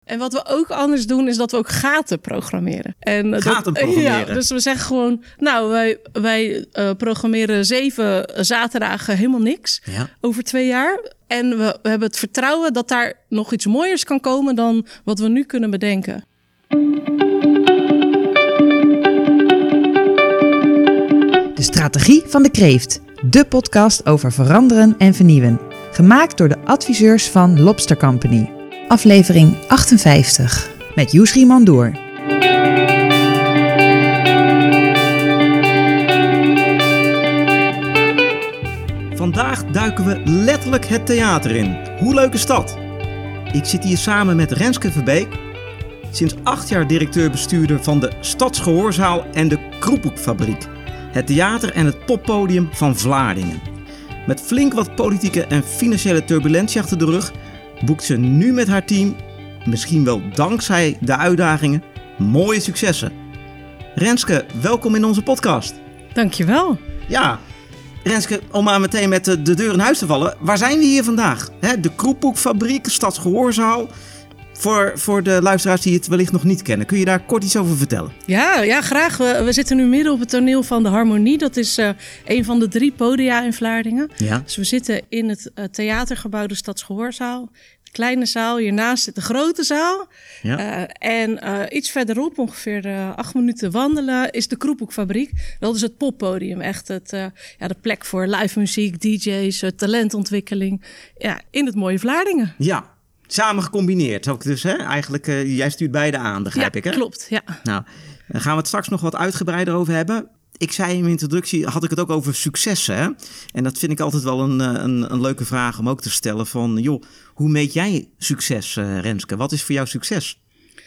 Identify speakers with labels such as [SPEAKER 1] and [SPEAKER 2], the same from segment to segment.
[SPEAKER 1] En wat we ook anders doen, is dat we ook gaten programmeren.
[SPEAKER 2] Gaten programmeren?
[SPEAKER 1] Ja, dus we zeggen gewoon, wij programmeren 7 zaterdagen helemaal niks over 2 jaar. En we hebben het vertrouwen dat daar nog iets mooiers kan komen dan wat we nu kunnen bedenken.
[SPEAKER 3] De Strategie van de Kreeft. De podcast over veranderen en vernieuwen. Gemaakt door de adviseurs van Lobster Company. Aflevering 58 met Yousri Mandoor.
[SPEAKER 2] Vandaag duiken we letterlijk het theater in. Hoe leuk is dat? Ik zit hier samen met Renske Verbeek, sinds 8 jaar directeur-bestuurder van de Stadsgehoorzaal en de Kroephoekfabriek. Het theater en het poppodium van Vlaardingen. Met flink wat politieke en financiële turbulentie achter de rug boekt ze nu met haar team, misschien wel dankzij de uitdagingen, mooie successen. Renske, welkom in onze podcast.
[SPEAKER 1] Dankjewel.
[SPEAKER 2] Ja, Renske, om maar meteen met de deur in huis te vallen. Waar zijn we hier vandaag? De Kroephoekfabriek, de Stadsgehoorzaal. Voor de luisteraars die het wellicht nog niet kennen. Kun je daar kort iets over vertellen?
[SPEAKER 1] Ja, graag. We zitten nu midden op het toneel van de Harmonie. Dat is een van de 3 podia in Vlaardingen. Ja. Dus we zitten in het theatergebouw de Stadsgehoorzaal. De kleine zaal. Hiernaast zit de grote zaal. Ja. En iets verderop, ongeveer 8 minuten wandelen, is de Kroephoekfabriek. Dat is het poppodium. Echt de plek voor live muziek, DJ's, talentontwikkeling. Ja, in het mooie Vlaardingen.
[SPEAKER 2] Ja. Samen gecombineerd ook dus, hè? Eigenlijk, jij stuurt beide aan, begrijp ik, hè?
[SPEAKER 1] Klopt, ja.
[SPEAKER 2] Nou, daar gaan we het straks nog wat uitgebreider over hebben. Ik zei in mijn introductie, had ik het ook over successen, hè? En dat vind ik altijd wel een leuke vraag om ook te stellen van, joh, hoe meet jij succes, Renske? Wat is voor jou succes?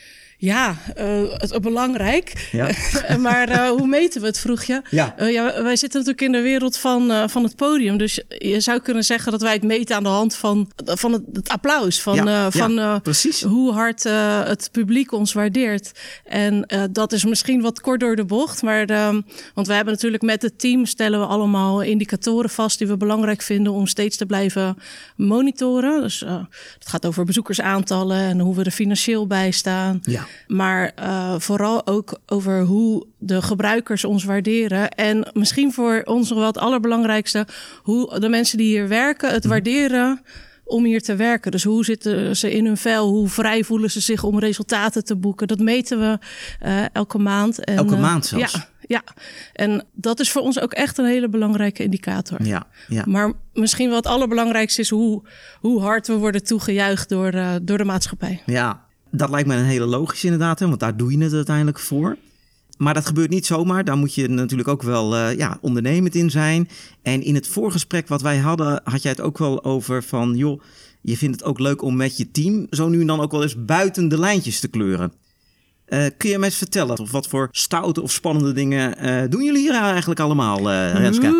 [SPEAKER 1] Ja, het is belangrijk. Ja. Maar hoe meten we het, vroeg je? Ja. Wij zitten natuurlijk in de wereld van het podium. Dus je zou kunnen zeggen dat wij het meten aan de hand van het applaus. Precies. Hoe hard het publiek ons waardeert. En dat is misschien wat kort door de bocht. Maar want we hebben natuurlijk met het team stellen we allemaal indicatoren vast die we belangrijk vinden om steeds te blijven monitoren. Dus het gaat over bezoekersaantallen en hoe we er financieel bij staan. Ja. Maar vooral ook over hoe de gebruikers ons waarderen. En misschien voor ons nog wel het allerbelangrijkste, hoe de mensen die hier werken het waarderen om hier te werken. Dus hoe zitten ze in hun vel? Hoe vrij voelen ze zich om resultaten te boeken? Dat meten we elke maand. En,
[SPEAKER 2] elke maand zelfs?
[SPEAKER 1] Ja, en dat is voor ons ook echt een hele belangrijke indicator. Ja. Maar misschien wel het allerbelangrijkste is hoe hard we worden toegejuicht door de maatschappij.
[SPEAKER 2] Ja. Dat lijkt me een hele logische inderdaad, hè, want daar doe je het uiteindelijk voor. Maar dat gebeurt niet zomaar. Daar moet je natuurlijk ook wel ondernemend in zijn. En in het voorgesprek wat wij hadden, had jij het ook wel over van, joh, je vindt het ook leuk om met je team zo nu en dan ook wel eens buiten de lijntjes te kleuren. Kun je mij eens vertellen of wat voor stoute of spannende dingen doen jullie hier eigenlijk allemaal, Renske?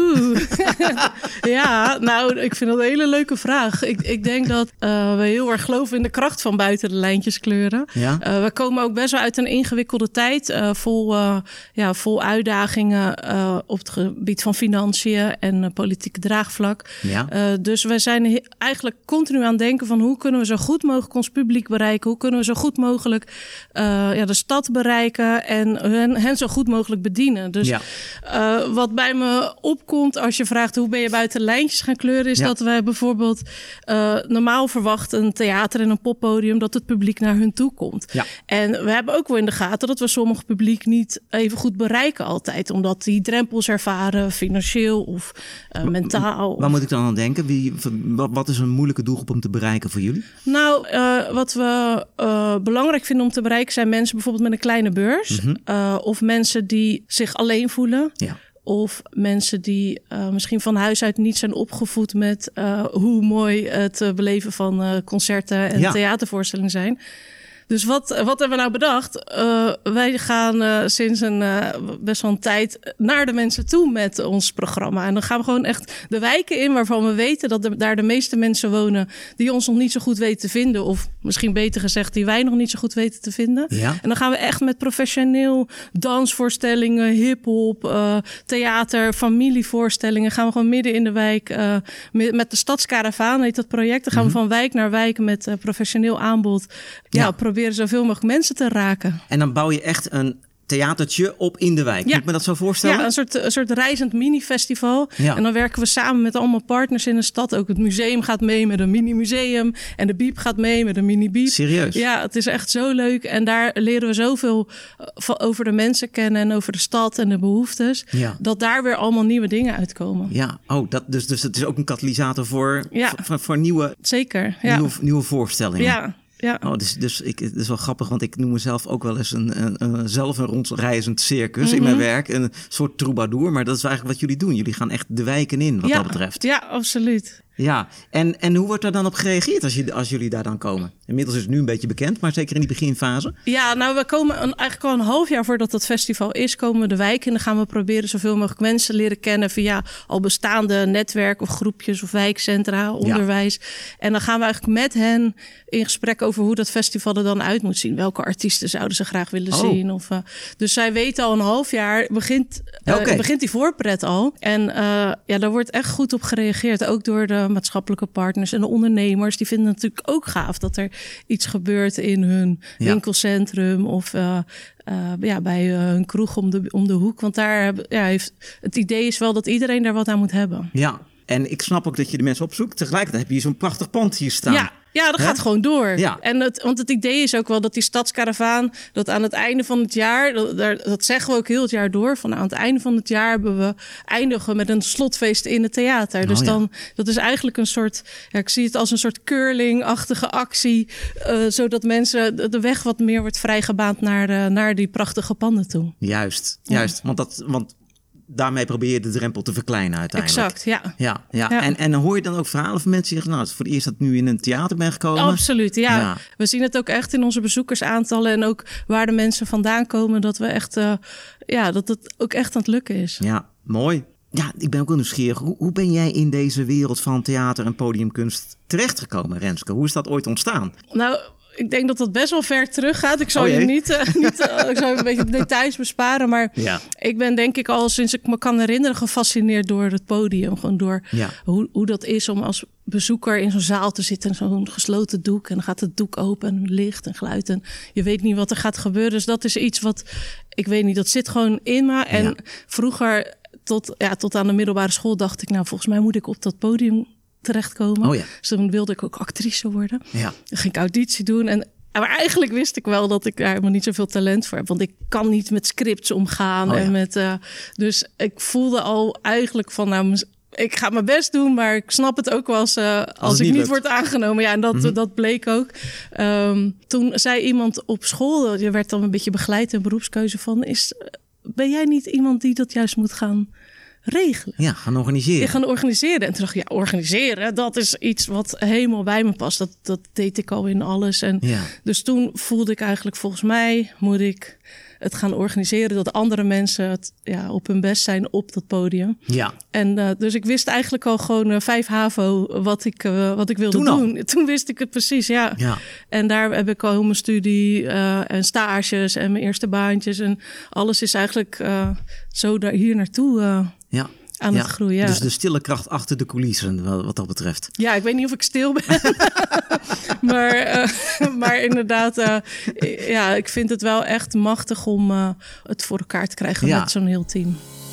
[SPEAKER 1] Ja, nou, ik vind dat een hele leuke vraag. Ik denk dat we heel erg geloven in de kracht van buiten de lijntjes kleuren. Ja? We komen ook best wel uit een ingewikkelde tijd, vol uitdagingen op het gebied van financiën en politieke draagvlak. Ja? Dus wij zijn eigenlijk continu aan het denken van hoe kunnen we zo goed mogelijk ons publiek bereiken? Hoe kunnen we zo goed mogelijk de stad bereiken en hen zo goed mogelijk bedienen. Dus wat bij me opkomt als je vraagt hoe ben je buiten lijntjes gaan kleuren, is dat wij bijvoorbeeld normaal verwacht een theater en een poppodium dat het publiek naar hun toe komt. Ja. En we hebben ook wel in de gaten dat we sommige publiek niet even goed bereiken altijd, omdat die drempels ervaren, financieel of mentaal.
[SPEAKER 2] Waar moet ik dan aan denken? Wat is een moeilijke doelgroep om te bereiken voor jullie?
[SPEAKER 1] Nou, wat we belangrijk vinden om te bereiken zijn mensen bijvoorbeeld met een kleine beurs. Of mensen die zich alleen voelen. Ja. Of mensen die misschien van huis uit niet zijn opgevoed met hoe mooi het beleven van concerten en theatervoorstellingen zijn. Dus wat hebben we nou bedacht? Wij gaan sinds best wel een tijd naar de mensen toe met ons programma. En dan gaan we gewoon echt de wijken in waarvan we weten dat daar de meeste mensen wonen die ons nog niet zo goed weten te vinden. Of misschien beter gezegd, die wij nog niet zo goed weten te vinden. Ja. En dan gaan we echt met professioneel dansvoorstellingen, hiphop, theater, familievoorstellingen. Gaan we gewoon midden in de wijk met de Stadskaravaan, heet dat project. Dan gaan we van wijk naar wijk met professioneel aanbod proberen proberen zoveel mogelijk mensen te raken.
[SPEAKER 2] En dan bouw je echt een theatertje op in de wijk. Moet ik me dat zo voorstellen?
[SPEAKER 1] Ja, een soort reizend mini-festival. Ja. En dan werken we samen met allemaal partners in de stad. Ook het museum gaat mee met een mini-museum. En de Biep gaat mee met een mini-Biep.
[SPEAKER 2] Serieus?
[SPEAKER 1] Ja, het is echt zo leuk. En daar leren we zoveel over de mensen kennen en over de stad en de behoeftes. Ja. Dat daar weer allemaal nieuwe dingen uitkomen.
[SPEAKER 2] Ja, dus het is ook een katalysator voor nieuwe,
[SPEAKER 1] zeker,
[SPEAKER 2] nieuwe voorstellingen.
[SPEAKER 1] Ja. Ja.
[SPEAKER 2] Dus het is wel grappig, want ik noem mezelf ook wel eens zelf een rondreizend circus in mijn werk. Een soort troubadour, maar dat is eigenlijk wat jullie doen. Jullie gaan echt de wijken in wat dat betreft.
[SPEAKER 1] Ja, absoluut.
[SPEAKER 2] Ja, en hoe wordt daar dan op gereageerd als jullie daar dan komen? Inmiddels is het nu een beetje bekend, maar zeker in die beginfase.
[SPEAKER 1] Ja, nou, we komen eigenlijk al een half jaar voordat dat festival is, komen we de wijk in. En dan gaan we proberen zoveel mogelijk mensen leren kennen via al bestaande netwerken of groepjes of wijkcentra, onderwijs. Ja. En dan gaan we eigenlijk met hen in gesprek over hoe dat festival er dan uit moet zien. Welke artiesten zouden ze graag willen zien? Dus zij weten al een half jaar, begint die voorpret al. En daar wordt echt goed op gereageerd, ook door de maatschappelijke partners en de ondernemers. Die vinden het natuurlijk ook gaaf dat er iets gebeurt in hun winkelcentrum of bij hun kroeg om de hoek. Want daar het idee is wel dat iedereen daar wat aan moet hebben.
[SPEAKER 2] Ja, en ik snap ook dat je de mensen opzoekt. Tegelijkertijd heb je zo'n prachtig pand hier staan.
[SPEAKER 1] Ja, dat gaat gewoon door. Ja. Want het idee is ook wel dat die stadskaravaan, dat aan het einde van het jaar, dat zeggen we ook heel het jaar door, van aan het einde van het jaar eindigen met een slotfeest in het theater. Dus dat is eigenlijk een soort, ik zie het als een soort curling-achtige actie, zodat mensen de weg wat meer wordt vrijgebaand naar die prachtige panden toe.
[SPEAKER 2] Juist. Want daarmee probeer je de drempel te verkleinen uiteindelijk.
[SPEAKER 1] Exact, ja.
[SPEAKER 2] En hoor je dan ook verhalen van mensen die zeggen, het is voor het eerst dat ik nu in een theater ben gekomen?
[SPEAKER 1] Absoluut, ja. We zien het ook echt in onze bezoekersaantallen en ook waar de mensen vandaan komen, dat we echt, dat het ook echt aan het lukken is.
[SPEAKER 2] Ja, mooi. Ja, ik ben ook wel nieuwsgierig. Hoe ben jij in deze wereld van theater en podiumkunst terechtgekomen, Renske? Hoe is dat ooit ontstaan?
[SPEAKER 1] Nou, ik denk dat dat best wel ver terug gaat. Ik zal je niet ik zal een beetje details besparen. Maar ik ben denk ik al sinds ik me kan herinneren gefascineerd door het podium. Gewoon door hoe dat is om als bezoeker in zo'n zaal te zitten. In zo'n gesloten doek. En dan gaat het doek open en licht en geluid. En je weet niet wat er gaat gebeuren. Dus dat is iets wat, ik weet niet, dat zit gewoon in me. En vroeger tot aan de middelbare school dacht ik, nou volgens mij moet ik op dat podium terechtkomen. Dus toen wilde ik ook actrice worden. Ja. Dan ging ik auditie doen. Maar eigenlijk wist ik wel dat ik daar helemaal niet zoveel talent voor heb. Want ik kan niet met scripts omgaan. Dus ik voelde al eigenlijk van, ik ga mijn best doen, maar ik snap het ook wel als ik niet word aangenomen. Ja, en dat bleek ook. Toen zei iemand op school, je werd dan een beetje begeleid in beroepskeuze van, ben jij niet iemand die dat juist moet gaan regelen?
[SPEAKER 2] Ja, gaan organiseren. En toen dacht ik, organiseren, dat is iets wat helemaal bij me past. Dat deed ik al in alles. En dus toen voelde ik eigenlijk, volgens mij moet ik het gaan organiseren, dat andere mensen op hun best zijn op dat podium. Ja. En dus ik wist eigenlijk al gewoon 5 HAVO wat ik wilde doen. Toen wist ik het precies, ja. En daar heb ik al mijn studie en stages en mijn eerste baantjes. En alles is eigenlijk zo hier naartoe aan het groeien. Dus de stille kracht achter de coulissen, wat dat betreft.
[SPEAKER 1] Ja, ik weet niet of ik stil ben. maar inderdaad, ik vind het wel echt machtig om het voor elkaar te krijgen met zo'n heel team.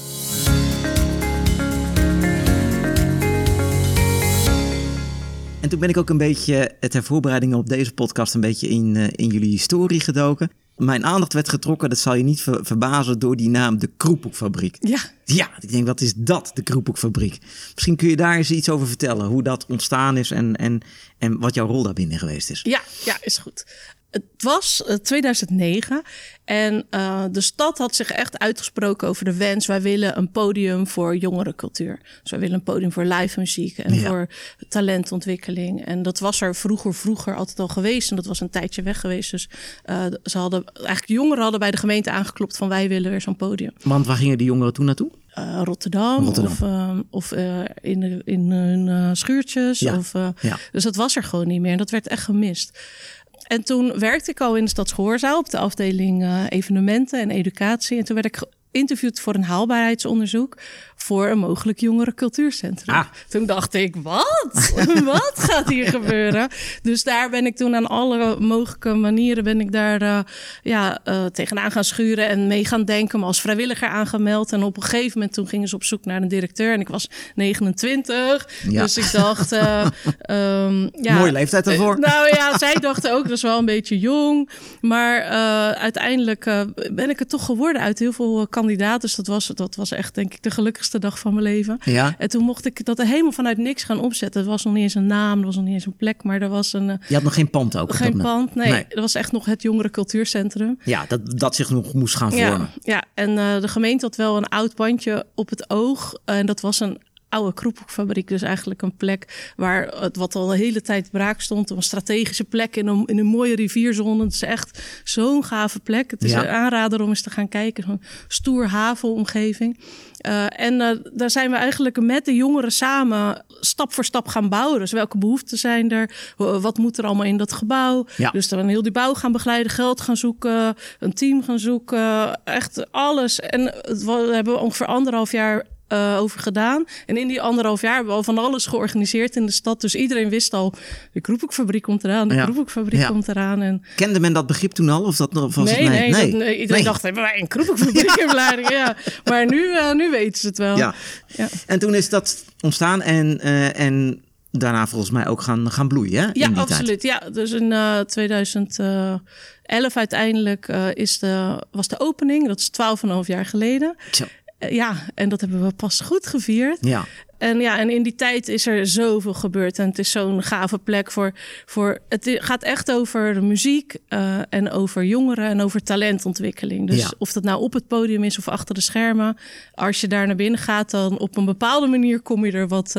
[SPEAKER 2] En toen ben ik ook een beetje ter voorbereiding op deze podcast een beetje in jullie historie gedoken. Mijn aandacht werd getrokken, dat zal je niet verbazen, door die naam de Kroephoekfabriek. Ja, ik denk, wat is dat, de Kroephoekfabriek? Misschien kun je daar eens iets over vertellen, hoe dat ontstaan is en wat jouw rol daarbinnen geweest is.
[SPEAKER 1] Ja, is goed. Het was 2009 en de stad had zich echt uitgesproken over de wens. Wij willen een podium voor jongerencultuur. Dus wij willen een podium voor live muziek en voor talentontwikkeling. En dat was er vroeger altijd al geweest. En dat was een tijdje weg geweest. Dus jongeren hadden bij de gemeente aangeklopt van wij willen weer zo'n podium.
[SPEAKER 2] Want waar gingen die jongeren toen naartoe?
[SPEAKER 1] Rotterdam. Of in hun schuurtjes. Dus dat was er gewoon niet meer. En dat werd echt gemist. En toen werkte ik al in de Stadsgehoorzaal op de afdeling evenementen en educatie. En toen werd ik geïnterviewd voor een haalbaarheidsonderzoek voor een mogelijk jongerencultuurcentrum. Toen dacht ik, wat? Wat gaat hier gebeuren? Dus daar ben ik toen aan alle mogelijke manieren tegenaan gaan schuren en mee gaan denken, me als vrijwilliger aangemeld. En op een gegeven moment toen gingen ze op zoek naar een directeur en ik was 29. Ja. Dus ik dacht...
[SPEAKER 2] mooie leeftijd ervoor.
[SPEAKER 1] Zij dachten ook, dat is wel een beetje jong. Maar uiteindelijk ben ik het toch geworden uit heel veel kandidaten. Dus dat was echt, denk ik, de gelukkigste dag van mijn leven. Ja. En toen mocht ik dat helemaal vanuit niks gaan opzetten. Er was nog niet eens een naam, er was nog niet eens een plek, maar er was een...
[SPEAKER 2] Je had nog geen pand ook?
[SPEAKER 1] Geen pand, nee. Dat was echt nog het Jongerencultuurcentrum.
[SPEAKER 2] Ja, dat zich nog moest gaan vormen.
[SPEAKER 1] Ja, en de gemeente had wel een oud pandje op het oog. En dat was een oude kroephoekfabriek, dus eigenlijk een plek waar wat al de hele tijd braak stond. Een strategische plek in een mooie rivierzone. Het is echt zo'n gave plek. Het is een aanrader om eens te gaan kijken. Zo'n stoer havenomgeving. Daar zijn we eigenlijk met de jongeren samen stap voor stap gaan bouwen. Dus welke behoeften zijn er? Wat moet er allemaal in dat gebouw? Ja. Dus dan heel die bouw gaan begeleiden, geld gaan zoeken, een team gaan zoeken. Echt alles. En we hebben ongeveer 1,5 jaar over gedaan. En in die 1,5 jaar hebben we al van alles georganiseerd in de stad. Dus iedereen wist al, de kroephoekfabriek komt eraan. De kroephoekfabriek komt eraan. En...
[SPEAKER 2] Kende men dat begrip toen al? Of dat was
[SPEAKER 1] nee. Iedereen dacht, hebben wij een kroephoekfabriek in Vlaardingen? Ja. Maar nu weten ze het wel. Ja.
[SPEAKER 2] En toen is dat ontstaan en daarna volgens mij ook gaan bloeien, hè?
[SPEAKER 1] Ja, absoluut. Ja, dus in 2011 uiteindelijk was de opening. Dat is 12,5 jaar geleden. Zo. En dat hebben we pas goed gevierd. Ja. En in die tijd is er zoveel gebeurd. En het is zo'n gave plek voor het gaat echt over de muziek en over jongeren en over talentontwikkeling. Dus of dat nou op het podium is of achter de schermen. Als je daar naar binnen gaat, dan op een bepaalde manier kom je er wat...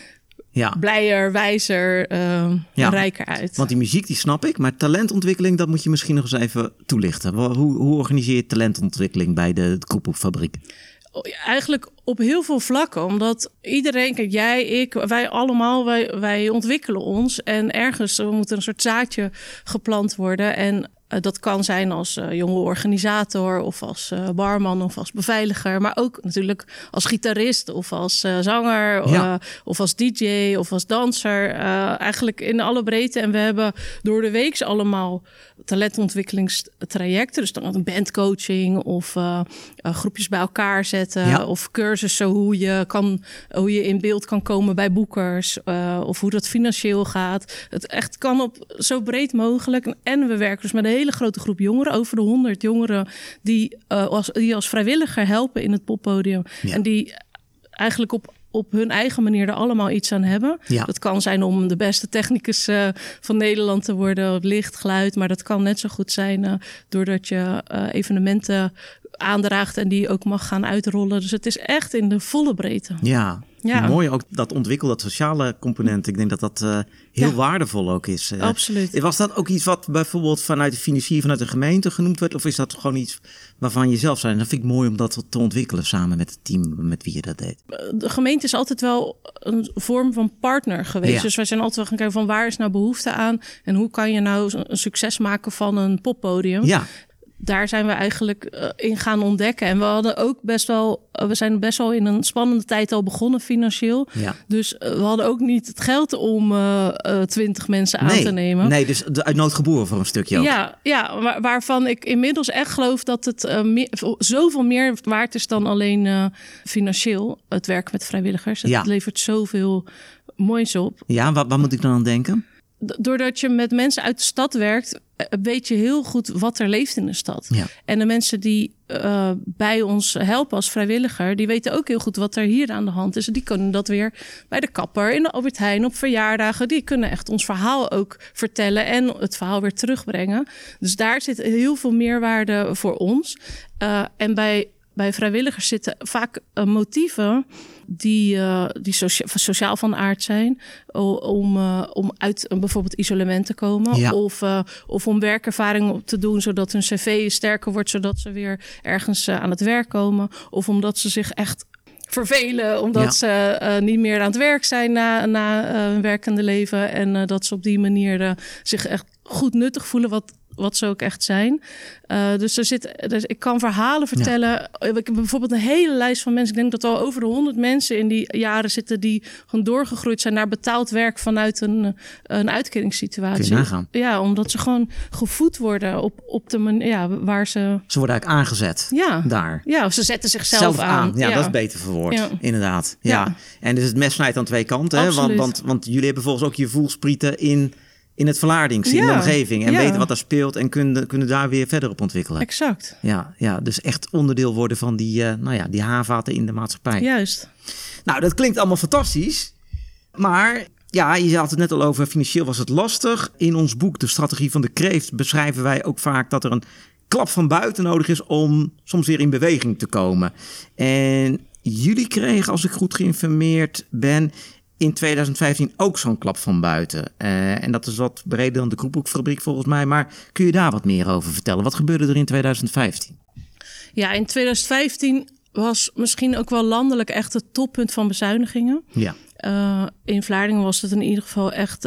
[SPEAKER 1] blijer, wijzer, rijker uit.
[SPEAKER 2] Want die muziek, die snap ik. Maar talentontwikkeling, dat moet je misschien nog eens even toelichten. Hoe organiseer je talentontwikkeling bij de kroephoekfabriek?
[SPEAKER 1] Eigenlijk op heel veel vlakken. Omdat iedereen, kijk, jij, ik, wij allemaal, wij ontwikkelen ons. En ergens moet er een soort zaadje geplant worden. En dat kan zijn als jonge organisator of als barman of als beveiliger. Maar ook natuurlijk als gitarist of als zanger of als DJ of als danser. Eigenlijk in alle breedte. En we hebben door de week allemaal talentontwikkelingstrajecten. Dus dan een bandcoaching of groepjes bij elkaar zetten. Of cursussen hoe je in beeld kan komen bij boekers. Of hoe dat financieel gaat. Het echt kan op zo breed mogelijk. En we werken dus met een hele grote groep jongeren. Over de 100 jongeren die als vrijwilliger helpen in het poppodium. Ja. En die eigenlijk op hun eigen manier er allemaal iets aan hebben. Ja. Dat kan zijn om de beste technicus van Nederland te worden. Licht, geluid. Maar dat kan net zo goed zijn doordat je evenementen aandraagt en die ook mag gaan uitrollen. Dus het is echt in de volle breedte.
[SPEAKER 2] Ja. Mooi ook dat ontwikkelen, dat sociale component. Ik denk dat heel waardevol ook is.
[SPEAKER 1] Absoluut.
[SPEAKER 2] Was dat ook iets wat bijvoorbeeld vanuit de financier, vanuit de gemeente genoemd werd? Of is dat gewoon iets waarvan je zelf zijn? Dat vind ik mooi om dat te ontwikkelen samen met het team met wie je dat deed.
[SPEAKER 1] De gemeente is altijd wel een vorm van partner geweest. Ja. Dus wij zijn altijd wel gaan kijken van waar is nou behoefte aan? En hoe kan je nou een succes maken van een poppodium? Ja. Daar zijn we eigenlijk in gaan ontdekken. En we zijn best wel in een spannende tijd al begonnen financieel. Ja. Dus we hadden ook niet het geld om 20 mensen aan te nemen.
[SPEAKER 2] Nee, dus uit nood geboren voor een stukje ook.
[SPEAKER 1] Ja, waarvan ik inmiddels echt geloof dat het zoveel meer waard is dan alleen financieel. Het werken met vrijwilligers. Het levert zoveel moois op.
[SPEAKER 2] Ja, waar moet ik dan aan denken?
[SPEAKER 1] Doordat je met mensen uit de stad werkt, weet je heel goed wat er leeft in de stad. Ja. En de mensen die bij ons helpen als vrijwilliger, die weten ook heel goed wat er hier aan de hand is. Die kunnen dat weer bij de kapper, in de Albert Heijn, op verjaardagen. Die kunnen echt ons verhaal ook vertellen en het verhaal weer terugbrengen. Dus daar zit heel veel meerwaarde voor ons. En bij vrijwilligers zitten vaak motieven die sociaal van aard zijn. Om uit bijvoorbeeld isolement te komen. Ja. Of om werkervaring te doen, zodat hun cv sterker wordt, zodat ze weer ergens aan het werk komen. Of omdat ze zich echt vervelen, omdat ze niet meer aan het werk zijn na hun werkende leven. En dat ze op die manier zich echt goed nuttig voelen, wat wat ze ook echt zijn. Dus ik kan verhalen vertellen. Ja. Ik heb bijvoorbeeld een hele lijst van mensen. Ik denk dat er al over de 100 mensen in die jaren zitten die gewoon doorgegroeid zijn naar betaald werk vanuit een uitkeringssituatie.
[SPEAKER 2] Kun je nagaan.
[SPEAKER 1] Ja, omdat ze gewoon gevoed worden op de manier waar ze...
[SPEAKER 2] Ze worden eigenlijk aangezet daar.
[SPEAKER 1] Ja, of ze zetten zichzelf aan.
[SPEAKER 2] Ja, dat is beter verwoord. Inderdaad. Ja. En dus het mes snijdt aan twee kanten. Hè? Want jullie hebben volgens ook je voelsprieten in het Verlaardings, in de omgeving. En weten wat er speelt en kunnen daar weer verder op ontwikkelen.
[SPEAKER 1] Exact.
[SPEAKER 2] Ja, dus echt onderdeel worden van die haarvaten in de maatschappij.
[SPEAKER 1] Juist.
[SPEAKER 2] Nou, dat klinkt allemaal fantastisch. Maar ja, je had het net al over, financieel was het lastig. In ons boek De Strategie van de Kreeft beschrijven wij ook vaak dat er een klap van buiten nodig is om soms weer in beweging te komen. En jullie kregen, als ik goed geïnformeerd ben, in 2015 ook zo'n klap van buiten. En dat is wat breder dan de Kroephoekfabriek volgens mij. Maar kun je daar wat meer over vertellen? Wat gebeurde er in 2015? Ja,
[SPEAKER 1] in 2015 was misschien ook wel landelijk echt het toppunt van bezuinigingen.
[SPEAKER 2] Ja.
[SPEAKER 1] In Vlaardingen was het in ieder geval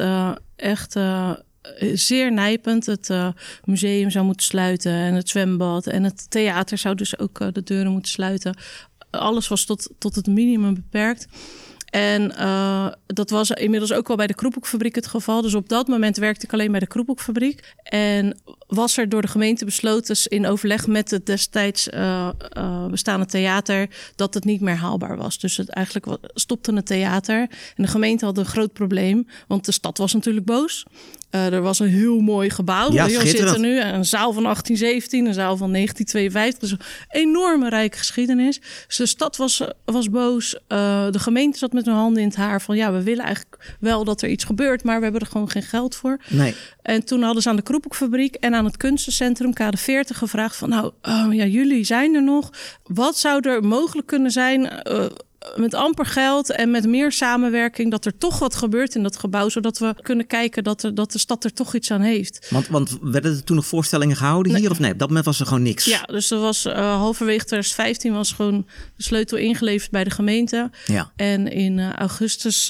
[SPEAKER 1] echt zeer nijpend. Het museum zou moeten sluiten en het zwembad en het theater zou dus ook de deuren moeten sluiten. Alles was tot het minimum beperkt. En dat was inmiddels ook wel bij de Kroephoekfabriek het geval. Dus op dat moment werkte ik alleen bij de Kroephoekfabriek. En was er door de gemeente besloten in overleg met het destijds bestaande theater dat het niet meer haalbaar was. Dus eigenlijk stopte het theater. En de gemeente had een groot probleem, want de stad was natuurlijk boos. Er was een heel mooi gebouw.
[SPEAKER 2] Ja,
[SPEAKER 1] we zitten nu een zaal van 1817, een zaal van 1952. Dus een enorme rijke geschiedenis. Dus de stad was boos. De gemeente zat met hun handen in het haar van we willen eigenlijk wel dat er iets gebeurt, maar we hebben er gewoon geen geld voor.
[SPEAKER 2] Nee.
[SPEAKER 1] En toen hadden ze aan de Kroephoekfabriek en aan het kunstencentrum Kade 40 gevraagd van jullie zijn er nog. Wat zou er mogelijk kunnen zijn met amper geld en met meer samenwerking, dat er toch wat gebeurt in dat gebouw, zodat we kunnen kijken dat de stad er toch iets aan heeft.
[SPEAKER 2] Want werden er toen nog voorstellingen gehouden hier of nee? Op dat moment was er gewoon niks.
[SPEAKER 1] Ja, dus er was halverwege 2015 was gewoon de sleutel ingeleverd bij de gemeente. Ja. En in augustus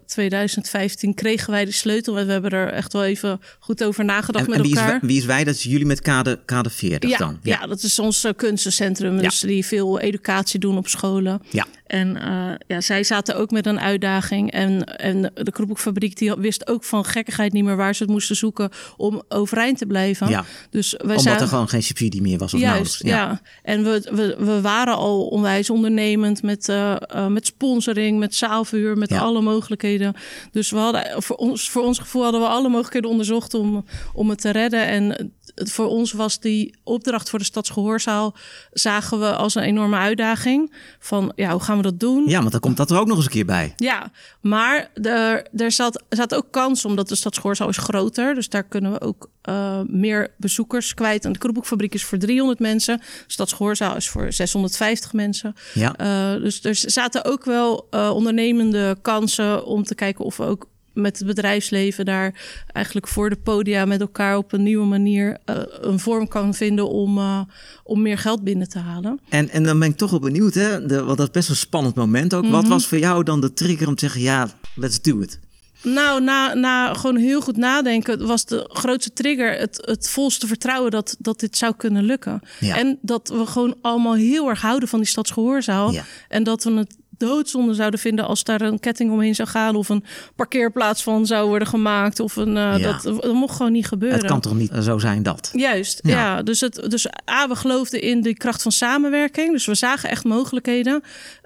[SPEAKER 1] 2015 kregen wij de sleutel. En we hebben er echt wel even goed over nagedacht met elkaar.
[SPEAKER 2] Wie is wij? Dat is jullie met Kade 40 dan?
[SPEAKER 1] Ja, dat is ons kunstencentrum. Dus die veel educatie doen op scholen. Ja. En zij zaten ook met een uitdaging. En de Kroephoekfabriek die wist ook van gekkigheid niet meer waar ze het moesten zoeken om overeind te blijven. Ja,
[SPEAKER 2] dus omdat er gewoon geen subsidie meer was of
[SPEAKER 1] juist, nauwelijks. Ja. En we waren al onwijs ondernemend met sponsoring, met zaalverhuur, met alle mogelijkheden. Dus we hadden voor ons gevoel hadden we alle mogelijkheden onderzocht om het te redden. En voor ons was die opdracht voor de Stadsgehoorzaal zagen we als een enorme uitdaging. Van hoe gaan we dat doen?
[SPEAKER 2] Ja, want dan komt dat er ook nog eens een keer bij.
[SPEAKER 1] Ja, maar er zat ook kans, omdat de Stadsgehoorzaal is groter. Dus daar kunnen we ook meer bezoekers kwijt. En de Kroephoekfabriek is voor 300 mensen. De Stadsgehoorzaal is voor 650 mensen. Ja. Dus er zaten ook wel ondernemende kansen om te kijken of we ook met het bedrijfsleven daar eigenlijk voor de podia met elkaar op een nieuwe manier een vorm kan vinden om meer geld binnen te halen.
[SPEAKER 2] En dan ben ik toch wel benieuwd, hè? Want dat is best een spannend moment ook. Mm-hmm. Wat was voor jou dan de trigger om te zeggen, let's do it?
[SPEAKER 1] Nou, na gewoon heel goed nadenken was de grootste trigger het volste vertrouwen dat dit zou kunnen lukken. Ja. En dat we gewoon allemaal heel erg houden van die Stadsgehoorzaal. Ja. En dat we het doodzonde zouden vinden als daar een ketting omheen zou gaan of een parkeerplaats van zou worden gemaakt of dat mocht gewoon niet gebeuren.
[SPEAKER 2] Het kan toch niet zo zijn dat?
[SPEAKER 1] Juist, ja. Dus we geloofden in de kracht van samenwerking. Dus we zagen echt mogelijkheden.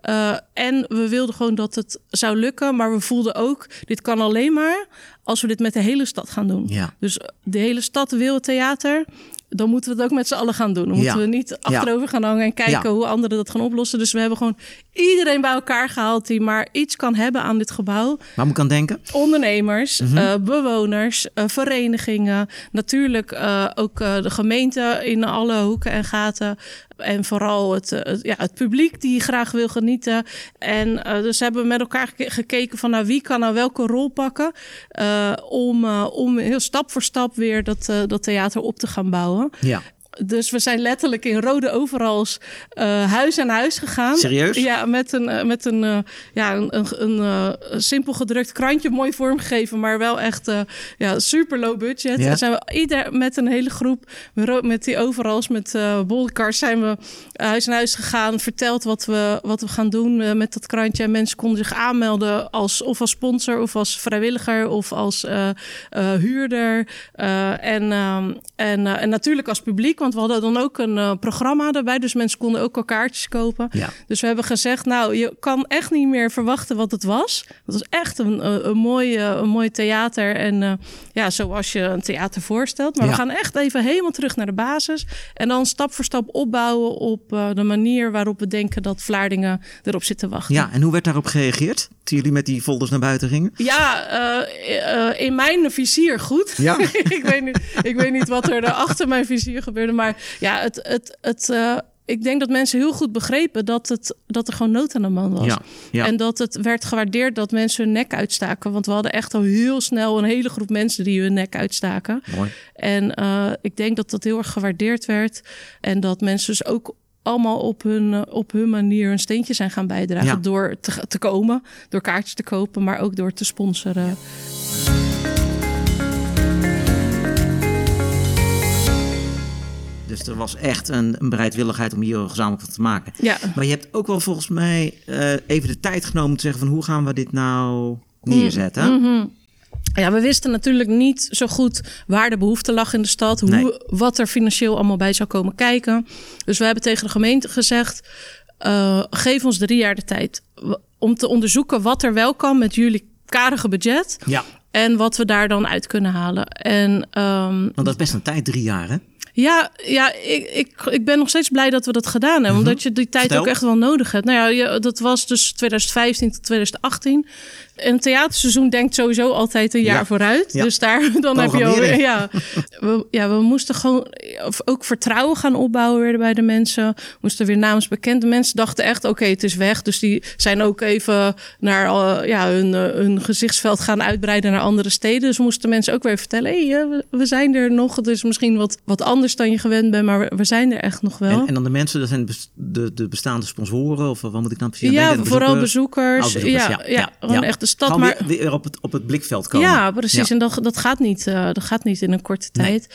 [SPEAKER 1] En we wilden gewoon dat het zou lukken, maar we voelden ook, dit kan alleen maar als we dit met de hele stad gaan doen. Ja. Dus de hele stad wil het theater. Dan moeten we het ook met z'n allen gaan doen. Dan moeten we niet achterover gaan hangen en kijken hoe anderen dat gaan oplossen. Dus we hebben gewoon iedereen bij elkaar gehaald die maar iets kan hebben aan dit gebouw.
[SPEAKER 2] Waar moet ik aan denken?
[SPEAKER 1] Ondernemers, bewoners, verenigingen. Natuurlijk ook de gemeente in alle hoeken en gaten. En vooral het publiek die graag wil genieten. En dus hebben we met elkaar gekeken van wie kan nou welke rol pakken om heel stap voor stap weer dat theater op te gaan bouwen. Ja. dus we zijn letterlijk in rode overals huis aan huis gegaan.
[SPEAKER 2] Serieus?
[SPEAKER 1] Ja, met een simpel gedrukt krantje, mooi vormgegeven, maar wel echt super low budget.
[SPEAKER 2] Ja.
[SPEAKER 1] Dan zijn we ieder met een hele groep met die overals, met bolkars zijn we huis aan huis gegaan, verteld wat we gaan doen met dat krantje. En mensen konden zich aanmelden als sponsor of als vrijwilliger of als huurder. En natuurlijk als publiek, want we hadden dan ook een programma daarbij. Dus mensen konden ook al kaartjes kopen. Ja. Dus we hebben gezegd, nou, je kan echt niet meer verwachten wat het was. Het was echt een mooi theater. En zoals je een theater voorstelt. Maar we gaan echt even helemaal terug naar de basis. En dan stap voor stap opbouwen op de manier waarop we denken dat Vlaardingen erop zit te wachten.
[SPEAKER 2] Ja, en hoe werd daarop gereageerd toen jullie met die folders naar buiten gingen?
[SPEAKER 1] Ja, in mijn vizier goed. Ja. ik weet niet wat er achter mijn vizier gebeurde. Maar ja, ik denk dat mensen heel goed begrepen dat er gewoon nood aan de man was. Ja. En dat het werd gewaardeerd dat mensen hun nek uitstaken. Want we hadden echt al heel snel een hele groep mensen die hun nek uitstaken. Mooi. En ik denk dat dat heel erg gewaardeerd werd. En dat mensen dus ook allemaal op hun manier een steentje zijn gaan bijdragen. Ja. Door te komen, door kaartjes te kopen, maar ook door te sponsoren. Ja.
[SPEAKER 2] Dus er was echt een bereidwilligheid om hier gezamenlijk van te maken. Ja. Maar je hebt ook wel volgens mij even de tijd genomen om te zeggen van hoe gaan we dit nou neerzetten? Mm-hmm.
[SPEAKER 1] Ja, we wisten natuurlijk niet zo goed waar de behoefte lag in de stad. Wat er financieel allemaal bij zou komen kijken. Dus we hebben tegen de gemeente gezegd, geef ons 3 jaar de tijd om te onderzoeken wat er wel kan met jullie karige budget. Ja. En wat we daar dan uit kunnen halen. Want
[SPEAKER 2] dat is best een tijd, 3 jaar, hè?
[SPEAKER 1] Ja, ik ben nog steeds blij dat we dat gedaan hebben. Mm-hmm. Omdat je die tijd ook echt wel nodig hebt. Nou ja, dat was dus 2015 tot 2018. Een theaterseizoen denkt sowieso altijd een jaar vooruit. Ja. Dus daar dan heb je al. We moesten gewoon ook vertrouwen gaan opbouwen weer bij de mensen. We moesten weer namens bekende mensen dachten echt, oké, het is weg. Dus die zijn ook even naar hun gezichtsveld gaan uitbreiden naar andere steden. Dus we moesten mensen ook weer vertellen, we zijn er nog. Het is misschien wat anders dan je gewend bent, maar we zijn er echt nog wel.
[SPEAKER 2] En dan de mensen, dat zijn de bestaande sponsoren of wat moet ik dan precies
[SPEAKER 1] denken? Ja, vooral bezoekers. Gewoon echt de stad.
[SPEAKER 2] Maar weer op het blikveld komen.
[SPEAKER 1] Ja, precies. Ja. En dat gaat niet in een korte tijd.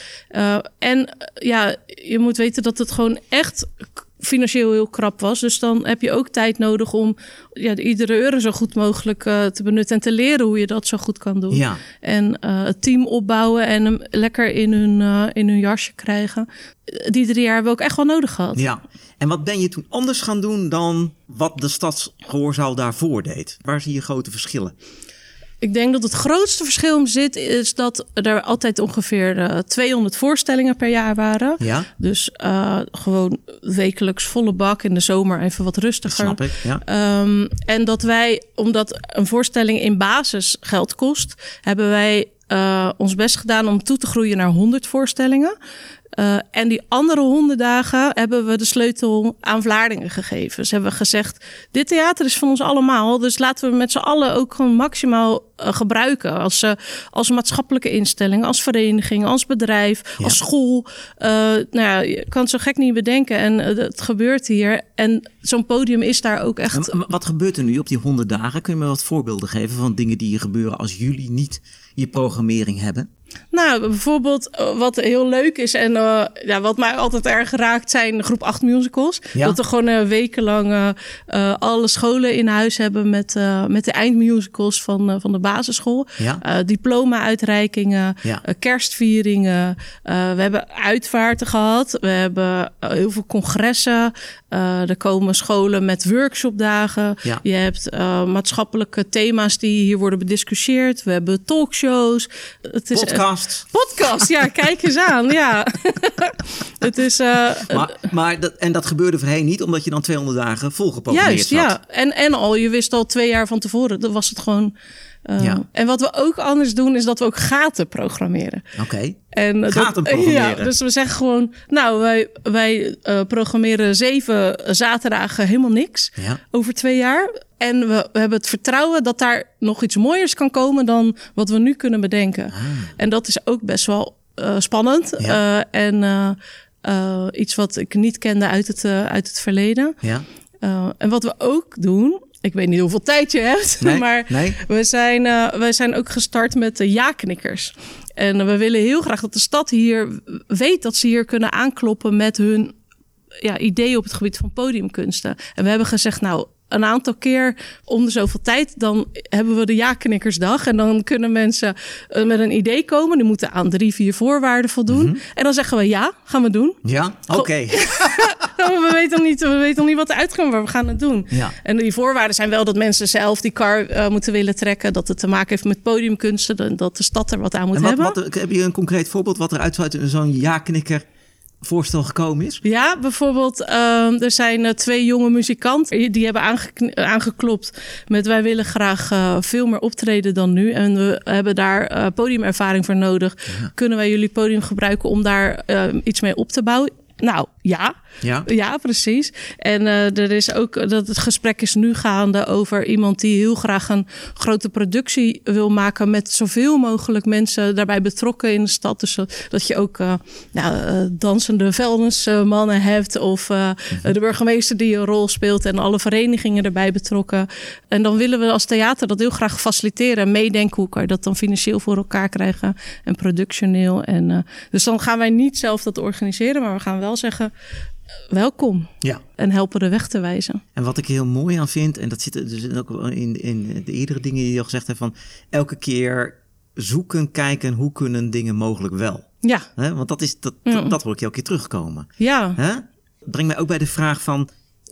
[SPEAKER 1] Je moet weten dat het gewoon echt financieel heel krap was. Dus dan heb je ook tijd nodig om iedere euro zo goed mogelijk te benutten en te leren hoe je dat zo goed kan doen. Ja. En het team opbouwen en hem lekker in hun jasje krijgen. Die 3 jaar hebben we ook echt wel nodig gehad.
[SPEAKER 2] Ja. En wat ben je toen anders gaan doen dan wat de Stadsgehoorzaal daarvoor deed? Waar zie je grote verschillen?
[SPEAKER 1] Ik denk dat het grootste verschil zit is dat er altijd ongeveer 200 voorstellingen per jaar waren. Ja. Dus gewoon wekelijks volle bak, in de zomer even wat rustiger.
[SPEAKER 2] Dat snap ik, ja.
[SPEAKER 1] En dat wij, omdat een voorstelling in basis geld kost, hebben wij ons best gedaan om toe te groeien naar 100 voorstellingen. En die andere 100 dagen hebben we de sleutel aan Vlaardingen gegeven. Dus hebben we gezegd, dit theater is van ons allemaal. Dus laten we met z'n allen ook gewoon maximaal gebruiken. Als maatschappelijke instelling, als vereniging, als bedrijf, als school. Je kan het zo gek niet bedenken. En het gebeurt hier. En zo'n podium is daar ook echt.
[SPEAKER 2] En wat gebeurt er nu op die 100 dagen? Kun je me wat voorbeelden geven van dingen die hier gebeuren als jullie niet je programmering hebben?
[SPEAKER 1] Nou, bijvoorbeeld wat heel leuk is en wat mij altijd erg raakt zijn groep 8 musicals. Ja. Dat we gewoon wekenlang alle scholen in huis hebben met de eindmusicals van de basisschool. Ja. Diploma-uitreikingen, kerstvieringen. We hebben uitvaarten gehad. We hebben heel veel congressen. Er komen scholen met workshopdagen. Ja. Je hebt maatschappelijke thema's die hier worden bediscussieerd. We hebben talkshows. Het is podcast, ja, kijk eens aan. Ja. Het is.
[SPEAKER 2] Maar dat gebeurde voorheen niet, omdat je dan 200 dagen volgeprogrammeerd had.
[SPEAKER 1] Ja. En je wist al 2 jaar van tevoren. Dat was het gewoon. En wat we ook anders doen, is dat we ook gaten programmeren.
[SPEAKER 2] Oké. Gaten programmeren.
[SPEAKER 1] Ja, dus we zeggen gewoon, wij programmeren 7 zaterdagen helemaal niks over 2 jaar. En we hebben het vertrouwen dat daar nog iets mooiers kan komen dan wat we nu kunnen bedenken. En dat is ook best wel spannend. Ja. Iets wat ik niet kende uit het verleden.
[SPEAKER 2] Ja.
[SPEAKER 1] En wat we ook doen... Ik weet niet hoeveel tijd je hebt, maar we zijn ook gestart met de ja-knikkers. En we willen heel graag dat de stad hier weet dat ze hier kunnen aankloppen met hun ideeën op het gebied van podiumkunsten. En we hebben gezegd, een aantal keer om de zoveel tijd, dan hebben we de ja-knikkersdag. En dan kunnen mensen met een idee komen. Die moeten aan 3-4 voorwaarden voldoen. Mm-hmm. En dan zeggen we ja, gaan we doen.
[SPEAKER 2] Ja, oké.
[SPEAKER 1] We weten nog niet wat eruit komt, maar we gaan het doen. Ja. En die voorwaarden zijn wel dat mensen zelf die kar moeten willen trekken. Dat het te maken heeft met podiumkunsten. Dat de stad er wat aan moet hebben.
[SPEAKER 2] Heb je een concreet voorbeeld wat er uit zo'n ja-knikker voorstel gekomen is?
[SPEAKER 1] Ja, bijvoorbeeld er zijn 2 jonge muzikanten die hebben aangeklopt met wij willen graag veel meer optreden dan nu en we hebben daar podiumervaring voor nodig. Ja. Kunnen wij jullie podium gebruiken om daar iets mee op te bouwen? Nou, ja, precies. En er is ook dat het gesprek is nu gaande over iemand die heel graag een grote productie wil maken met zoveel mogelijk mensen daarbij betrokken in de stad. Dus dat je ook dansende vuilnismannen hebt of de burgemeester die een rol speelt en alle verenigingen erbij betrokken. En dan willen we als theater dat heel graag faciliteren en meedenken hoe kan je dat dan financieel voor elkaar krijgen en productioneel. En dus dan gaan wij niet zelf dat organiseren, maar we gaan wel zeggen welkom en helpen de weg te wijzen. En
[SPEAKER 2] wat ik heel mooi aan vind, en dat zit dus ook in de eerdere dingen die je al gezegd hebt, van elke keer zoeken, kijken, hoe kunnen dingen mogelijk wel.
[SPEAKER 1] Ja.
[SPEAKER 2] Want dat hoor ik elke keer terugkomen.
[SPEAKER 1] Ja.
[SPEAKER 2] Breng mij ook bij de vraag van,